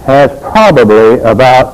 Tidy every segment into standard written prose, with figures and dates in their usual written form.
has probably about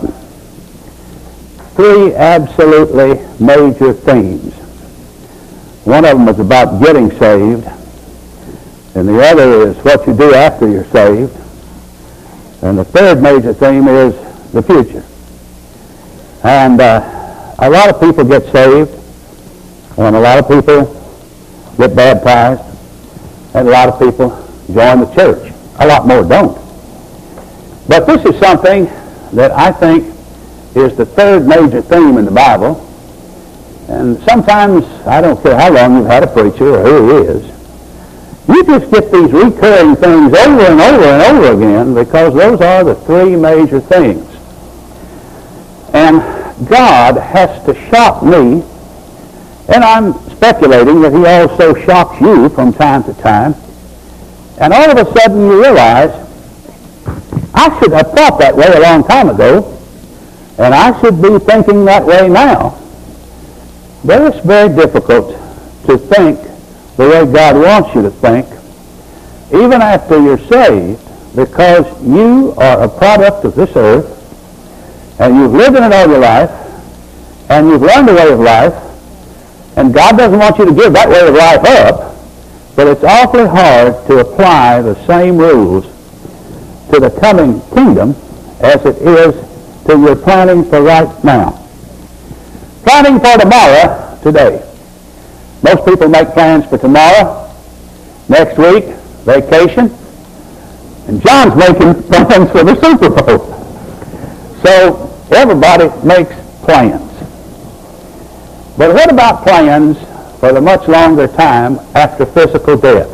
three absolutely major themes. One of them is about getting saved, and the other is what you do after you're saved, and the third major theme is the future. And a lot of people get saved, and a lot of people get baptized, and a lot of people join the church. A lot more don't. But this is something that I think is the third major theme in the Bible. And sometimes, I don't care how long you've had a preacher or who he is, you just get these recurring things over and over and over again because those are the three major things. And God has to shock me, and I'm speculating that he also shocks you from time to time, and all of a sudden you realize, I should have thought that way a long time ago, and I should be thinking that way now. But it's very difficult to think the way God wants you to think, even after you're saved, because you are a product of this earth, and you've lived in it all your life, and you've learned a way of life, and God doesn't want you to give that way of life up, but it's awfully hard to apply the same rules to the coming kingdom as it is to your planning for right now. Planning for tomorrow, today. Most people make plans for tomorrow, next week, vacation, and John's making plans for the Super Bowl. So everybody makes plans. But what about plans for the much longer time after physical death?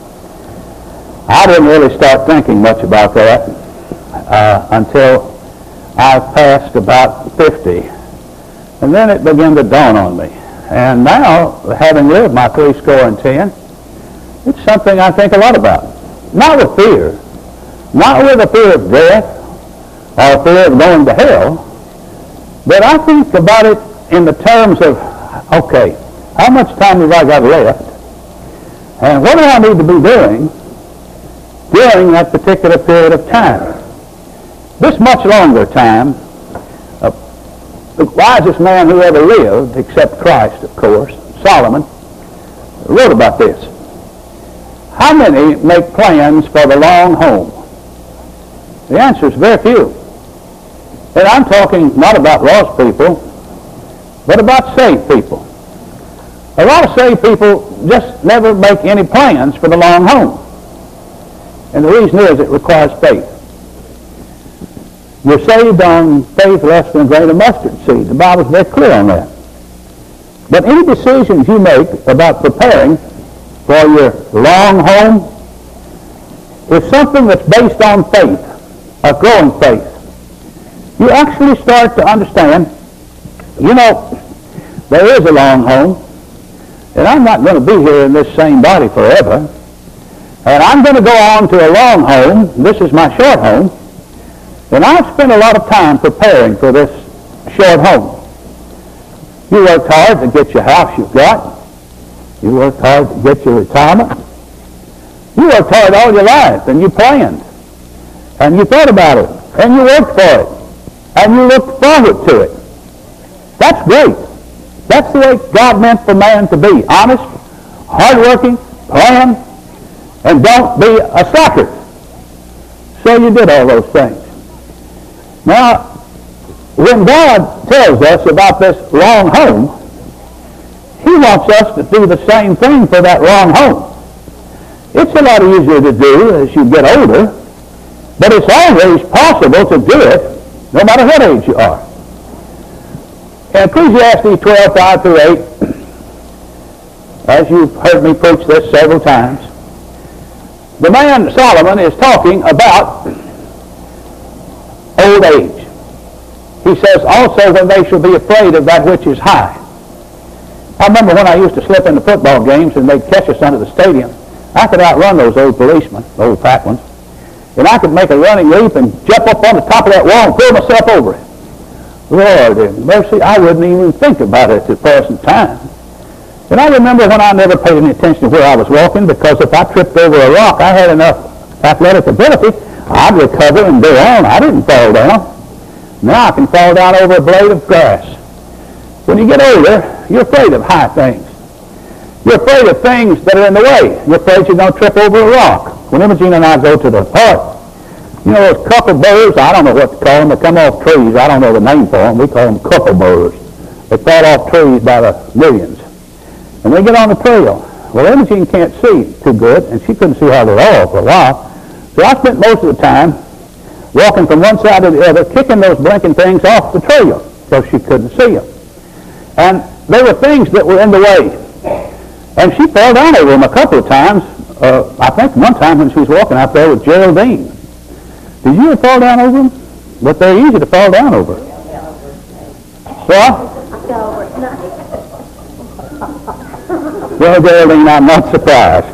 I didn't really start thinking much about that until I passed about 50. And then it began to dawn on me. And now, having lived my 70, it's something I think a lot about. Not with fear. Not with a fear of death or a fear of going to hell. But I think about it in the terms of, okay, how much time have I got left? And what do I need to be doing during that particular period of time? This much longer time, the wisest man who ever lived, except Christ, of course, Solomon, wrote about this. How many make plans for the long home? The answer is very few. And I'm talking not about lost people, but about saved people. A lot of saved people just never make any plans for the long home. And the reason is it requires faith. You're saved on faith less than a grain of mustard seed. The Bible's very clear on that. But any decisions you make about preparing for your long home is something that's based on faith, a growing faith. You actually start to understand, there is a long home, and I'm not going to be here in this same body forever, and I'm going to go on to a long home. This is my short home. And I've spent a lot of time preparing for this short home. You worked hard to get your house you've got. You worked hard to get your retirement. You worked hard all your life, and you planned. And you thought about it. And you worked for it. And you looked forward to it. That's great. That's the way God meant for man to be. Honest, hardworking, plan, and don't be a slacker. So you did all those things. Now, when God tells us about this long home, he wants us to do the same thing for that long home. It's a lot easier to do as you get older, but it's always possible to do it no matter what age you are. In Ecclesiastes 12, 5 through 8, as you've heard me preach this several times, the man Solomon is talking about old age. He says, also when they shall be afraid of that which is high. I remember when I used to slip into football games and they'd catch us under the stadium, I could outrun those old policemen, old fat ones, and I could make a running leap and jump up on the top of that wall and pull myself over it. Lord in mercy, I wouldn't even think about it at the present time. And I remember when I never paid any attention to where I was walking, because if I tripped over a rock, I had enough athletic ability, I'd recover and go on. I didn't fall down. Now I can fall down over a blade of grass. When you get older, you're afraid of high things. You're afraid of things that are in the way. You're afraid you're going to trip over a rock. When Imogene and I go to the park, you know those cuckleburrs, I don't know what to call them, they come off trees. I don't know the name for them. We call them cuckleburrs. They fall off trees by the millions. And they get on the trail. Well, Imogene can't see too good, and she couldn't see hardly at all for a while. So I spent most of the time walking from one side to the other, kicking those blinking things off the trail so she couldn't see them. And there were things that were in the way. And she fell down over them a couple of times. I think one time when she was walking out there with Geraldine. Did you ever fall down over them? But they're easy to fall down over. Well, well, Geraldine, I'm not surprised.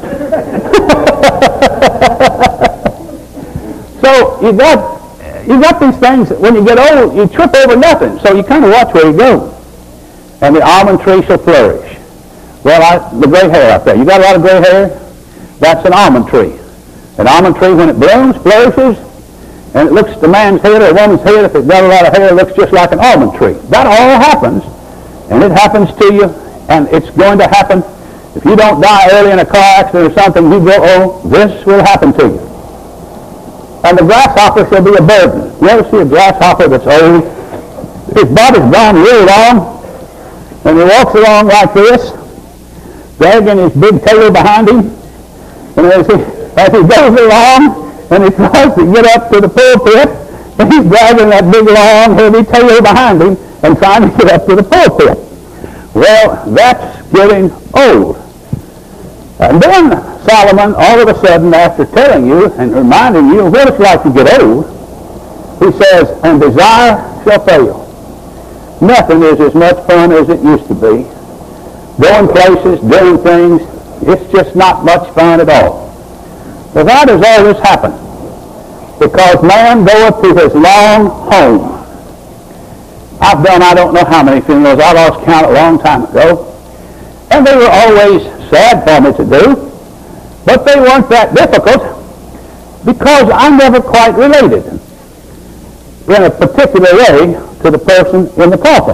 So you got these things that when you get old, you trip over nothing. So you kind of watch where you go. And the almond tree shall flourish. Well, the gray hair out there. You got a lot of gray hair? That's an almond tree. An almond tree, when it blooms, flourishes, and it looks at the man's head or a woman's head, if it's got a lot of hair, it looks just like an almond tree. That all happens, and it happens to you, and it's going to happen. If you don't die early in a car accident or something, you go, oh, this will happen to you. And the grasshopper shall be a burden. You ever see a grasshopper that's old? His body's gone real long, and he walks along like this, dragging his big tail behind him, and as he goes along, and he tries to get up to the pulpit, and he's dragging that big, long, heavy tail behind him and trying to get up to the pulpit. Well, that's getting old. And then Solomon, all of a sudden, after telling you and reminding you of what it's like to get old, he says, and desire shall fail. Nothing is as much fun as it used to be. Going places, doing things, it's just not much fun at all. Well, why does all this happen? Because man goeth to his long home. I've done I don't know how many funerals. I lost count a long time ago. And they were always sad for me to do. But they weren't that difficult because I never quite related in a particular way to the person in the coffin.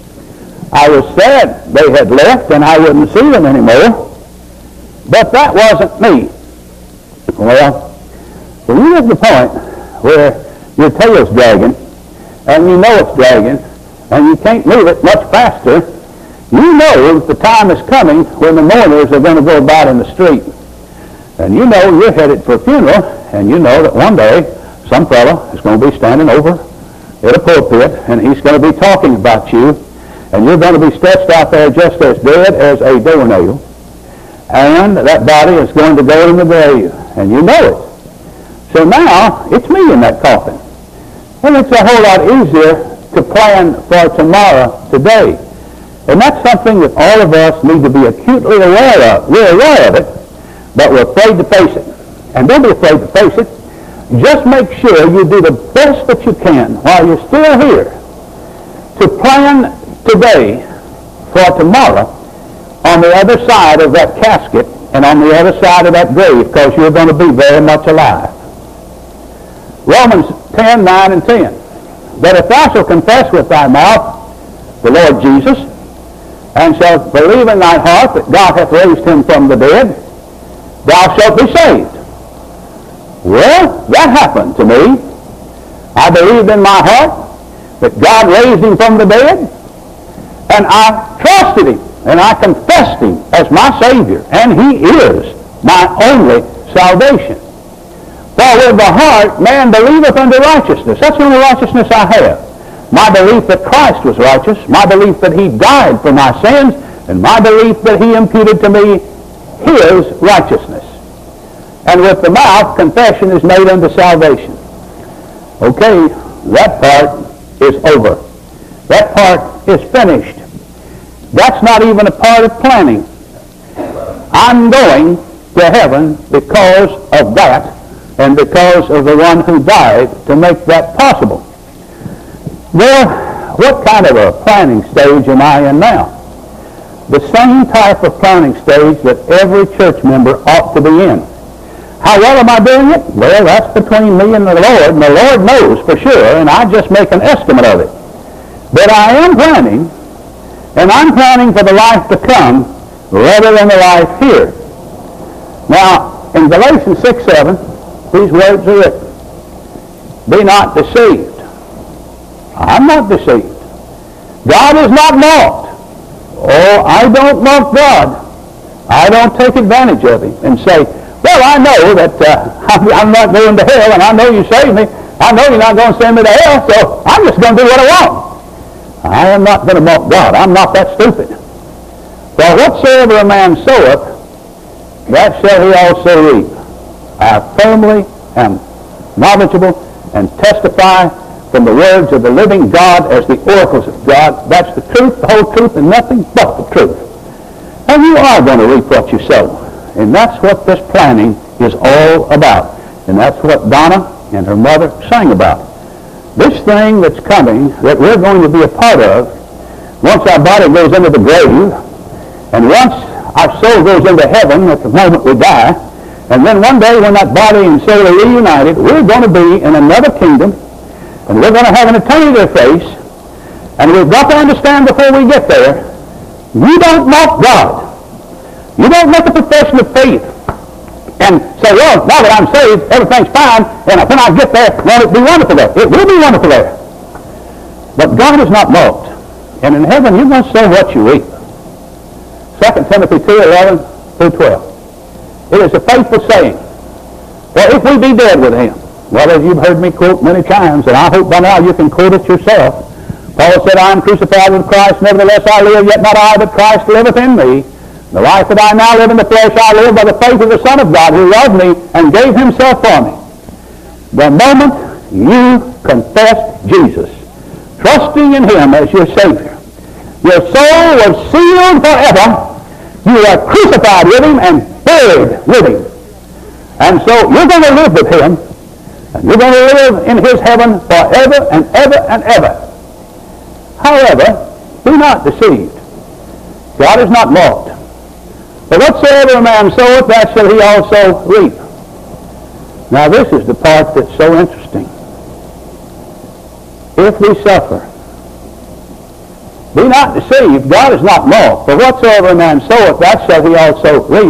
I was sad they had left and I wouldn't see them anymore. But that wasn't me. Well, when you get to the point where your tail's dragging, and you know it's dragging, and you can't move it much faster, you know that the time is coming when the mourners are going to go about in the street. And you know you're headed for a funeral, and you know that one day some fellow is going to be standing over at a pulpit, and he's going to be talking about you, and you're going to be stretched out there just as dead as a doornail, and that body is going to go in the grave, and you know it. So now, it's me in that coffin. And it's a whole lot easier to plan for tomorrow today. And that's something that all of us need to be acutely aware of. We're aware of it, but we're afraid to face it. And don't be afraid to face it. Just make sure you do the best that you can while you're still here to plan today for tomorrow on the other side of that casket and on the other side of that grave, because you're going to be very much alive. Romans 10, 9, and 10. That if thou shalt confess with thy mouth the Lord Jesus, and shalt believe in thy heart that God hath raised him from the dead, thou shalt be saved. Well, that happened to me. I believed in my heart that God raised him from the dead, and I trusted him, and I confessed him as my Savior, and he is my only salvation. For with the heart man believeth unto righteousness. That's the only righteousness I have. My belief that Christ was righteous, my belief that he died for my sins, and my belief that he imputed to me his righteousness. And with the mouth, confession is made unto salvation. Okay, that part is over. That part is finished. That's not even a part of planning. I'm going to heaven because of that, and because of the one who died to make that possible. Well, what kind of a planning stage am I in now? The same type of planning stage that every church member ought to be in. How well am I doing it? Well, that's between me and the Lord knows for sure, and I just make an estimate of it. But I am planning, and I'm planning for the life to come rather than the life here. Now, in Galatians 6:7, these words are written. Be not deceived. I'm not deceived. God is not mocked. Oh, I don't mock God. I don't take advantage of him and say, well, I know that I'm not going to hell, and I know you saved me. I know you're not going to send me to hell, so I'm just going to do what I want. I am not going to mock God. I'm not that stupid. For whatsoever a man soweth, that shall he also reap. I firmly am knowledgeable and testify from the words of the living God as the oracles of God. That's the truth, the whole truth, and nothing but the truth. And you are going to reap what you sow. And that's what this planning is all about. And that's what Donna and her mother sang about. This thing that's coming, that we're going to be a part of, once our body goes into the grave, and once our soul goes into heaven at the moment we die, and then one day when that body and soul are reunited, we're going to be in another kingdom, and we're going to have an eternity to face, and we've got to understand before we get there, you don't mock God. You don't make a profession of faith and say, well, now that I'm saved, everything's fine, and when I get there, won't it be wonderful there? It will be wonderful there. But God is not mocked. And in heaven, you're going to sow what you reap. 2 Timothy 2:11 through 12. It is a faithful saying. Well, if we be dead with him, well, as you've heard me quote many times, and I hope by now you can quote it yourself. Paul said, I am crucified with Christ, nevertheless I live, yet not I, but Christ liveth in me. The life that I now live in the flesh, I live by the faith of the Son of God, who loved me and gave himself for me. The moment you confess Jesus, trusting in him as your Savior, your soul was sealed forever. You are crucified with him and buried with him. And so you're going to live with him, and you're going to live in his heaven forever and ever and ever. However, be not deceived. God is not mocked. But whatsoever a man soweth, that shall he also reap. Now this is the part that's so interesting. If we suffer, be not deceived, God is not mocked. For whatsoever a man soweth, that shall he also reap.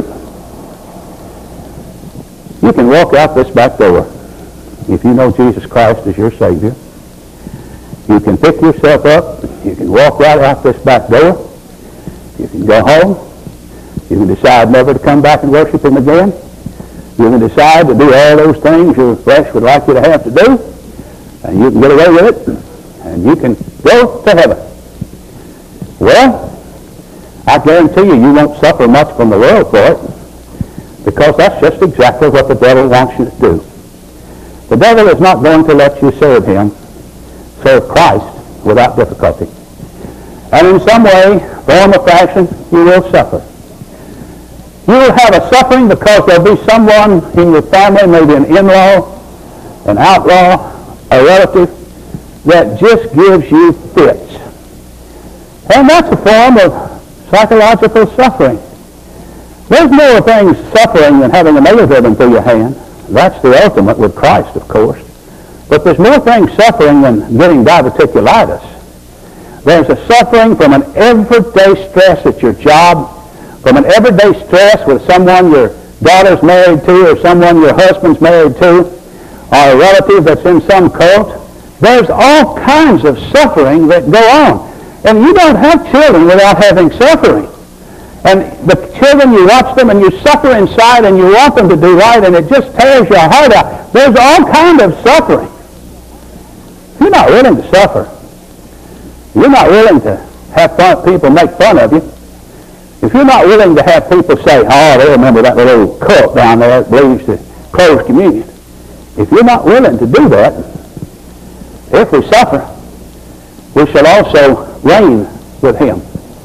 You can walk out this back door if you know Jesus Christ as your Savior. You can pick yourself up. You can walk right out this back door. You can go home. You can decide never to come back and worship him again. You can decide to do all those things your flesh would like you to have to do, and you can get away with it, and you can go to heaven. Well, I guarantee you, you won't suffer much from the world for it, because that's just exactly what the devil wants you to do. The devil is not going to let you serve him, serve Christ, without difficulty. And in some way, form or fashion, you will suffer. You will have a suffering because there will be someone in your family, maybe an in-law, an outlaw, a relative, that just gives you fits. And that's a form of psychological suffering. There's more things suffering than having a nail driven through your hand. That's the ultimate with Christ, of course. But there's more things suffering than getting diverticulitis. There's a suffering from an everyday stress at your job, from an everyday stress with someone your daughter's married to or someone your husband's married to or a relative that's in some cult. There's all kinds of suffering that go on. And you don't have children without having suffering. And the children, you watch them and you suffer inside and you want them to do right and it just tears your heart out. There's all kinds of suffering. If you're not willing to suffer, you're not willing to have people make fun of you, if you're not willing to have people say, oh, they remember that little cult down there that believes to close communion. If you're not willing to do that, if we suffer, we shall also reign with him.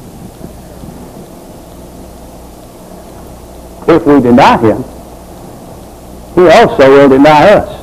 If we deny him, he also will deny us.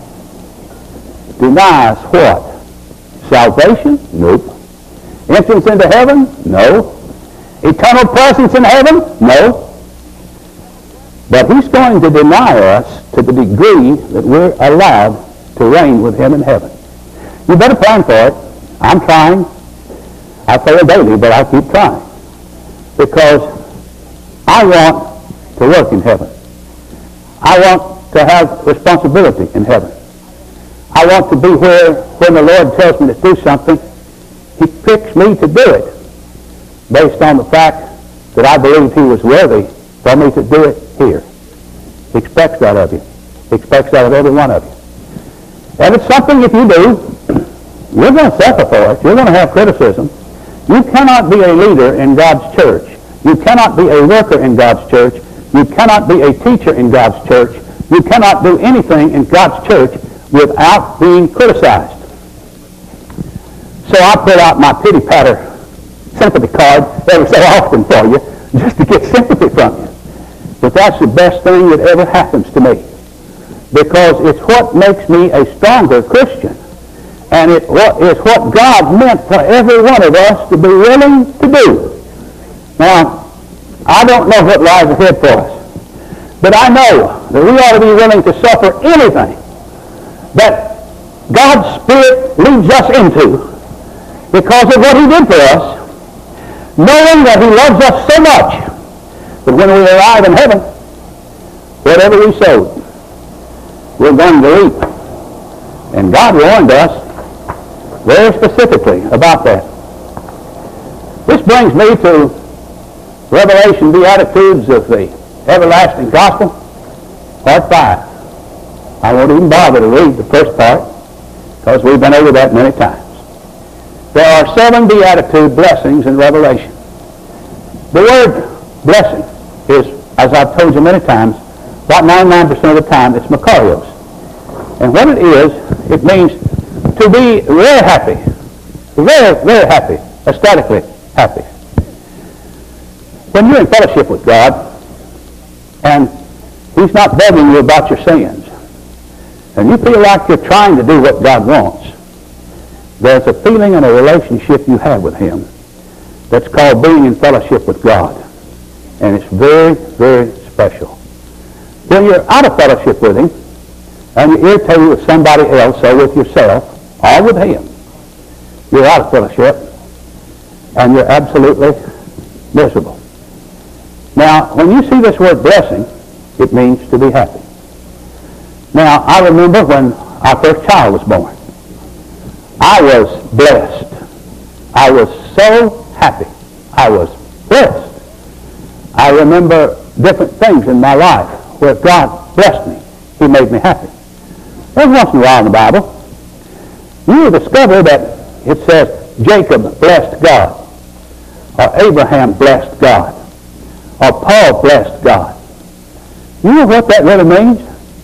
Deny us what? Salvation? Nope. Entrance into heaven? No. Eternal presence in heaven? No. But he's going to deny us to the degree that we're allowed to reign with him in heaven. You better plan for it. I'm trying. I fail daily, but I keep trying. Because I want to work in heaven. I want to have responsibility in heaven. I want to be where when the Lord tells me to do something, he picks me to do it based on the fact that I believe he was worthy for me to do it here. He expects that of you. He expects that of every one of you. And it's something, if you do, you're going to suffer for it. You're going to have criticism. You cannot be a leader in God's church. You cannot be a worker in God's church. You cannot be a teacher in God's church. You cannot do anything in God's church without being criticized. So I put out my pity patter sympathy card every so often for you, just to get sympathy from you. But that's the best thing that ever happens to me, because it's what makes me a stronger Christian, and it's what God meant for every one of us to be willing to do. Now, I don't know what lies ahead for us, but I know that we ought to be willing to suffer anything that God's Spirit leads us into because of what he did for us, knowing that he loves us so much that when we arrive in heaven, whatever we sowed, we're going to reap. And God warned us very specifically about that. This brings me to Revelation Beatitudes of the Everlasting Gospel, Part 5. I won't even bother to read the first part, because we've been over that many times. There are 7 beatitude blessings in Revelation. The word blessing is, as I've told you many times, about 99% of the time it's Makarios. And what it is, it means to be very happy, very, very happy, ecstatically happy. When you're in fellowship with God, and he's not bugging you about your sins, and you feel like you're trying to do what God wants, there's a feeling and a relationship you have with him that's called being in fellowship with God. And it's very, very special. When you're out of fellowship with him, and you're irritated with somebody else or with yourself, or with him, you're out of fellowship, and you're absolutely miserable. Now, when you see this word blessing, it means to be happy. Now, I remember when our first child was born. I was blessed. I was so happy. I was blessed. I remember different things in my life where God blessed me. He made me happy. Every once in a while in the Bible, you will discover that it says Jacob blessed God, or Abraham blessed God, or Paul blessed God. You know what that really means?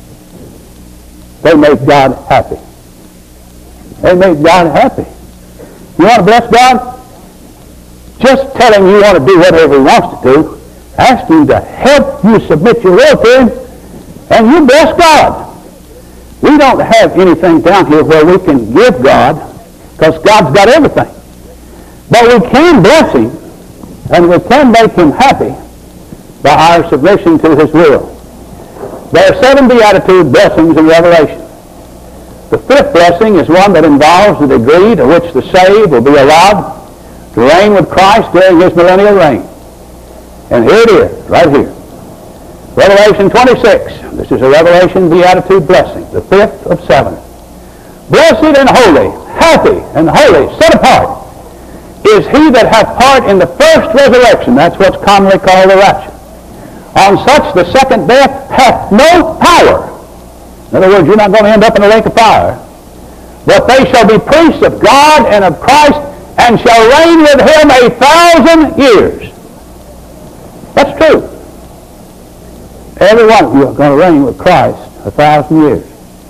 They made God happy. They made God happy. You want to bless God? Just tell him you want to do whatever he wants to do. Ask him to help you submit your will to him, and you bless God. We don't have anything down here where we can give God, because God's got everything. But we can bless him, and we can make him happy by our submission to his will. There are 7 beatitude blessings in Revelation. The 5th blessing is one that involves the degree to which the saved will be allowed to reign with Christ during his millennial reign. And here it is, right here. Revelation 26. This is a Revelation Beatitude blessing, the 5th of 7. Blessed and holy, happy and holy, set apart, is he that hath part in the first resurrection. That's what's commonly called the rapture. On such the second death hath no power. In other words, you're not going to end up in a lake of fire. But they shall be priests of God and of Christ, and shall reign with him 1,000 years. That's true. Every one of you are going to reign with Christ 1,000 years.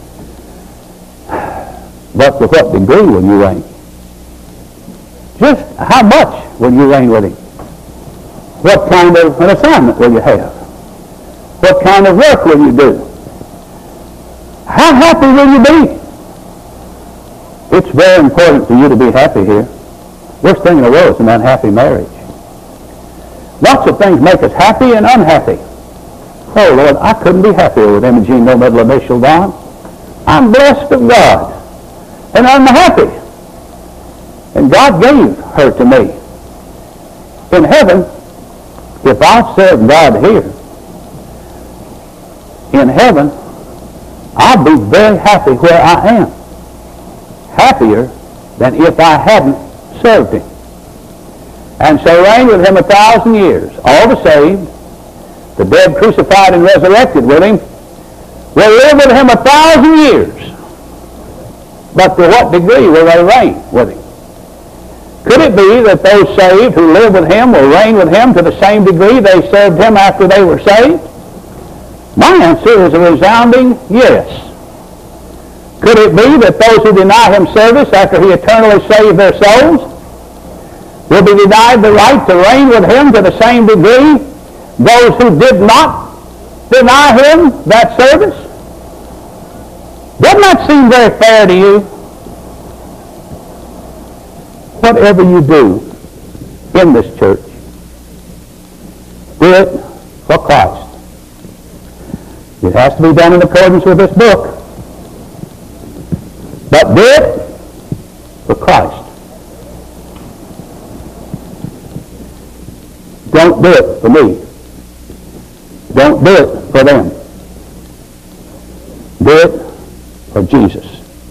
But to what degree will you reign? Just how much will you reign with him? What kind of an assignment will you have? What kind of work will you do? How happy will you be? It's very important for you to be happy here. Worst thing in the world is an unhappy marriage. Lots of things make us happy and unhappy. Oh, Lord, I couldn't be happier with Imogene, no middle initial, Don. I'm blessed of God, and I'm happy. And God gave her to me. In heaven, if I serve God here, in heaven, I'll be very happy where I am. Happier than if I hadn't served Him. And shall reign with Him 1,000 years. All the saved, the dead crucified and resurrected with Him, will live with Him 1,000 years. But to what degree will they reign with Him? Could it be that those saved who live with Him will reign with Him to the same degree they served Him after they were saved? My answer is a resounding yes. Could it be that those who deny Him service after He eternally saved their souls will be denied the right to reign with Him to the same degree those who did not deny Him that service? Doesn't that seem very fair to you? Whatever you do in this church, do it for Christ. It has to be done in accordance with this book. But do it for Christ. Don't do it for me. Don't do it for them. Do it for Jesus.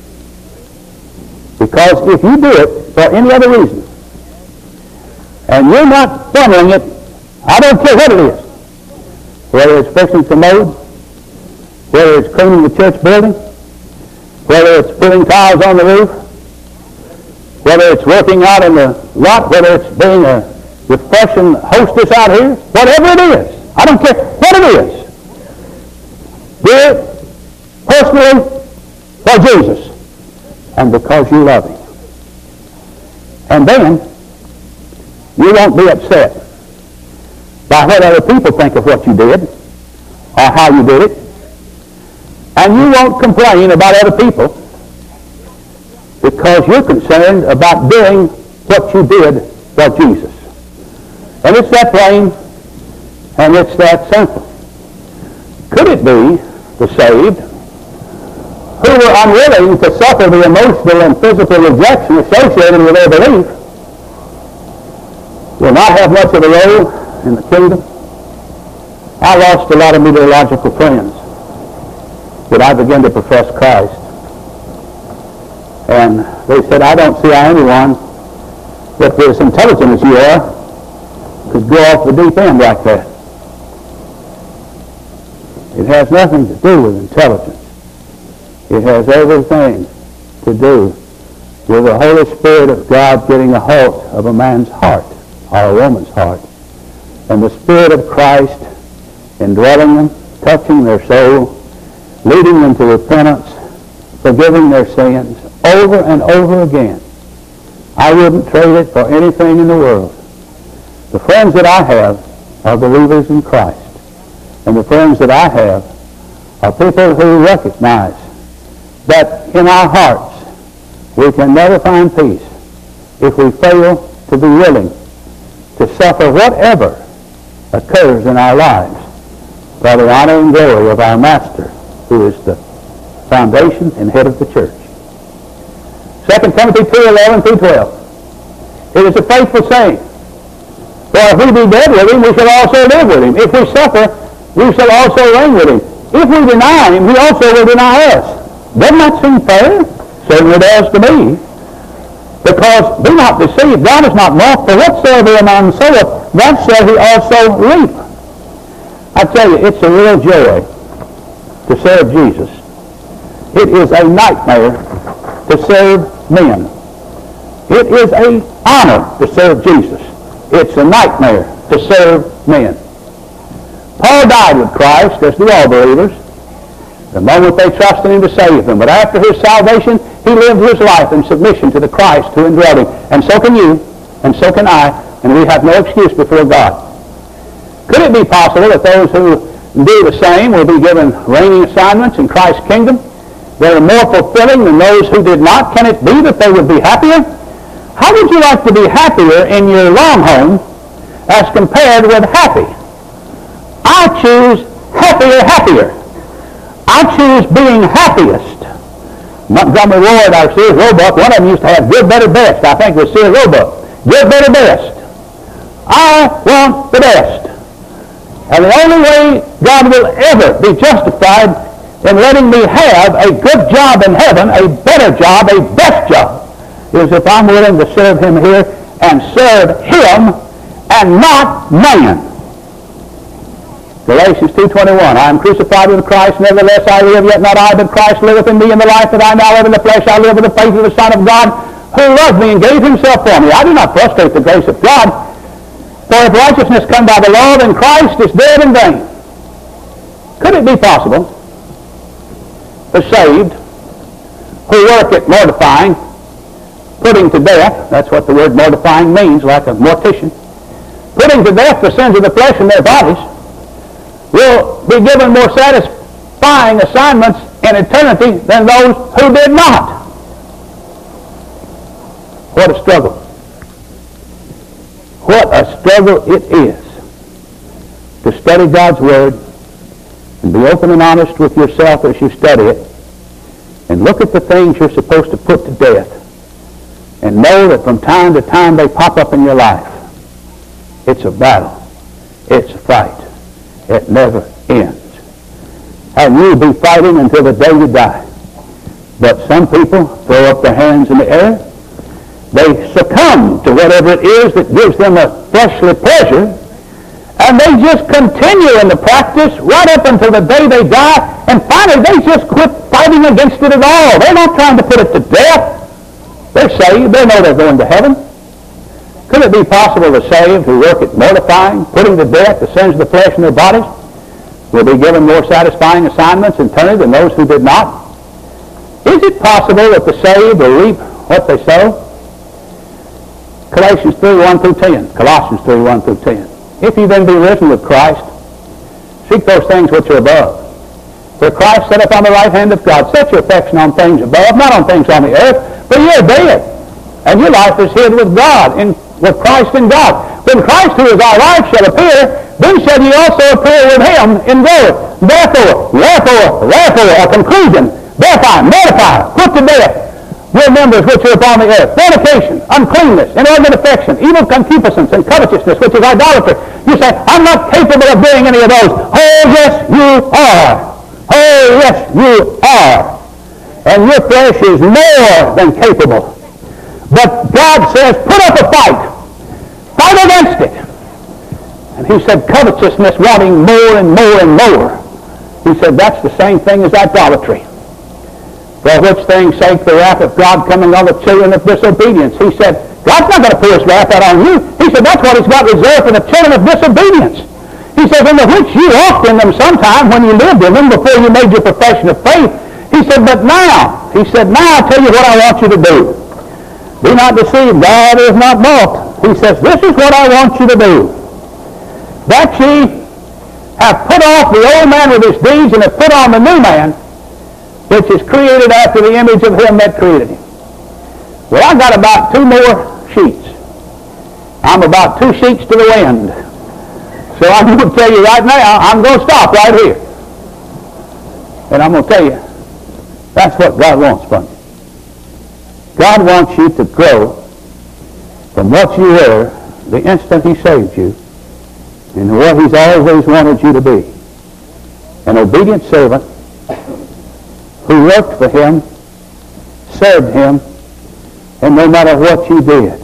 Because if you do it for any other reason, and you're not funneling it, I don't care what it is, whether it's fixing the mold, whether it's cleaning the church building, whether it's putting tiles on the roof, whether it's working out in the lot, whether it's being a refreshing hostess out here, whatever it is, I don't care what it is, do it personally for Jesus and because you love Him. And then you won't be upset by what other people think of what you did or how you did it. And you won't complain about other people because you're concerned about doing what you did for Jesus. And it's that plain and it's that simple. Could it be the saved who were unwilling to suffer the emotional and physical rejection associated with their belief will not have much of a role in the kingdom? I lost a lot of meteorological friends when I began to profess Christ. And they said, I don't see how anyone that is as intelligent as you are could go off the deep end like that. It has nothing to do with intelligence. It has everything to do with the Holy Spirit of God getting a hold of a man's heart or a woman's heart, and the Spirit of Christ indwelling them, touching their soul, leading them to repentance, forgiving their sins over and over again. I wouldn't trade it for anything in the world. The friends that I have are believers in Christ, and the friends that I have are people who recognize that in our hearts we can never find peace if we fail to be willing to suffer whatever occurs in our lives for the honor and glory of our Master, who is the foundation and head of the church. 2 Timothy 2:11 through 12. It is a faithful saying, for if we be dead with Him, we shall also live with Him. If we suffer, we shall also reign with Him. If we deny Him, He also will deny us. Doesn't that seem fair? Certainly does to me. Because be not deceived, God is not mocked, for whatsoever a man soweth, that shall he also reap. I tell you, it's a real joy to serve Jesus. It is a nightmare to serve men. It is an honor to serve Jesus. It's a nightmare to serve men. Paul died with Christ, as do all believers, the moment they trusted Him to save them. But after his salvation, he lived his life in submission to the Christ who indwelt him. And so can you, and so can I, and we have no excuse before God. Could it be possible that those who do the same will be given reigning assignments in Christ's kingdom that are more fulfilling than those who did not? Can it be that they would be happier? How would you like to be happier in your long home as compared with happy? I choose happier. I choose being happiest. Montgomery Ward, our Sears Roebuck, one of them used to have good, better, best. I think it was Sears Roebuck. Good, better, best. I want the best. And the only way God will ever be justified in letting me have a good job in heaven, a better job, a best job, is if I'm willing to serve Him here and serve Him and not man. Galatians 2:21, I am crucified with Christ, nevertheless I live, yet not I, but Christ liveth in me, and the life that I now live in the flesh, I live with the faith of the Son of God, who loved me and gave Himself for me. I do not frustrate the grace of God, for if righteousness come by the law, then Christ is dead in vain. Could it be possible the saved who work at mortifying, putting to death, that's what the word mortifying means, like a mortician, putting to death the sins of the flesh in their bodies, will be given more satisfying assignments in eternity than those who did not? What a struggle. What a struggle it is to study God's Word and be open and honest with yourself as you study it and look at the things you're supposed to put to death and know that from time to time they pop up in your life. It's a battle. It's a fight. It never ends. And you'll be fighting until the day you die. But some people throw up their hands in the air. They succumb to whatever it is that gives them a fleshly pleasure, and they just continue in the practice right up until the day they die, and finally they just quit fighting against it at all. They're not trying to put it to death. They're saved. They know they're going to heaven. Could it be possible the saved who work at mortifying, putting to death the sins of the flesh in their bodies, will be given more satisfying assignments in eternity than those who did not? Is it possible that the saved will reap what they sow? Galatians 3:1 through 10. Colossians 3:1 through 10. If you then be risen with Christ, seek those things which are above, where Christ sat up on the right hand of God. Set your affection on things above, not on things on the earth, for you are dead, and your life is hid with God, with Christ in God. When Christ, who is our life, shall appear, then shall ye also appear with Him in glory. Therefore, a conclusion, therefore, mortify, put to death your members which are upon the earth: fornication, uncleanness, inordinate affection, evil concupiscence, and covetousness, which is idolatry. You say, I'm not capable of doing any of those. Oh, yes, you are. Oh, yes, you are. And your flesh is more than capable. But God says, put up a fight. Fight against it. And He said, covetousness, wanting more and more and more. He said, that's the same thing as idolatry. For which thing's sake the wrath of God coming on the children of disobedience. He said, God's not going to pour His wrath out on you. He said, that's what He's got reserved for the children of disobedience. He said, in the which you walked in them sometime when you lived in them before you made your profession of faith. He said, but now, now I tell you what I want you to do. Be not deceived, God is not mocked. He says, this is what I want you to do. That ye have put off the old man with his deeds and have put on the new man, which is created after the image of Him that created him. Well, I've got about 2 more sheets. I'm about 2 sheets to the wind. So I'm going to tell you right now, I'm going to stop right here. And I'm going to tell you, that's what God wants from you. God wants you to grow from what you were the instant He saved you into what He's always wanted you to be. An obedient servant who worked for Him, served Him, and no matter what you did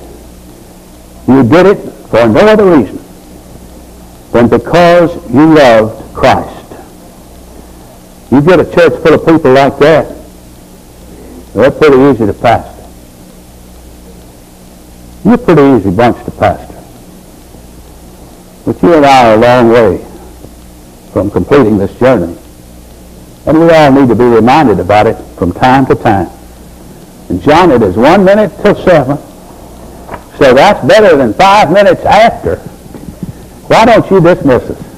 it for no other reason than because you loved Christ. You get a church full of people like that, they're pretty easy to pastor. You're a pretty easy bunch to pastor. But you and I are a long way from completing this journey. And we all need to be reminded about it from time to time. And John, it is 1 minute till 7. So that's better than 5 minutes after. Why don't you dismiss us?